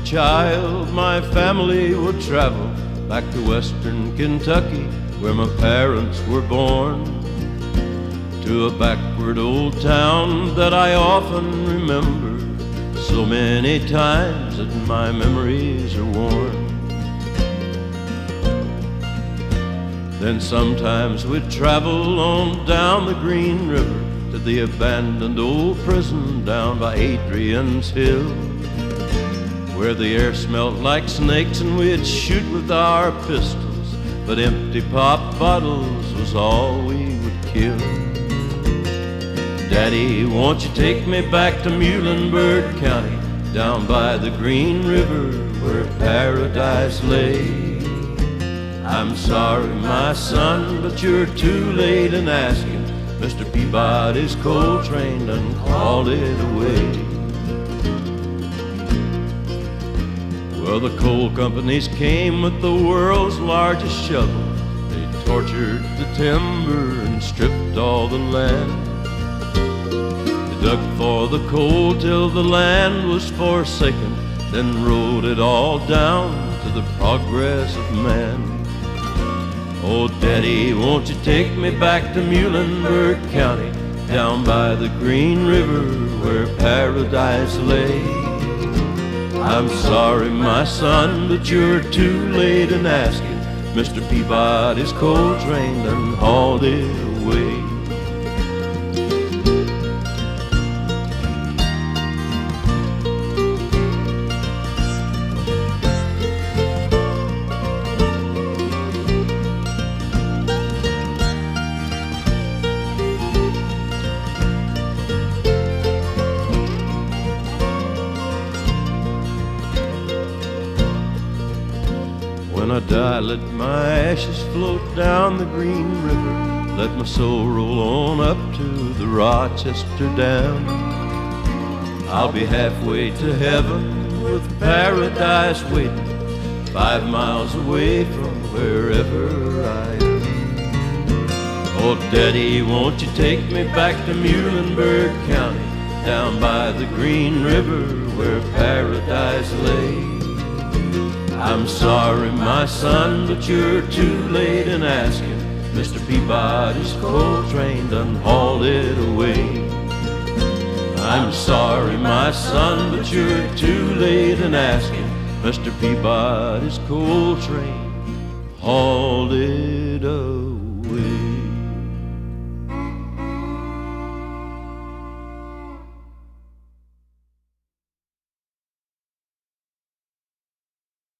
child, my family would travel back to western Kentucky, where my parents were born, to a backward old town that I often remember so many times that my memories are worn. Then sometimes we'd travel on down the Green River to the abandoned old prison down by Adrian's Hill, where the air smelled like snakes and we'd shoot with our pistols, but empty pop bottles was all we would kill. Daddy, won't you take me back to Muhlenberg County, down by the Green River where paradise lay? I'm sorry, my son, but you're too late in asking. Mr. Peabody's coal train done called it away. Well, the coal companies came with the world's largest shovel. They tortured the timber and stripped all the land. They dug for the coal till the land was forsaken, then rode it all down to the progress of man. Oh, Daddy, won't you take me back to Muhlenberg County, down by the Green River where paradise lay? I'm sorry, my son, but you're too late in asking. Mr. Peabody's coal train done hauled it away. When I die, let my ashes float down the Green River. Let my soul roll on up to the Rochester Dam. I'll be halfway to heaven with paradise waiting, 5 miles away from wherever I am. Oh, Daddy, won't you take me back to Muhlenberg County, down by the Green River where paradise lay? I'm sorry, my son, but you're too late in asking. Mr. Peabody's coal train done hauled it away. I'm sorry, my son, but you're too late in asking. Mr. Peabody's coal train hauled it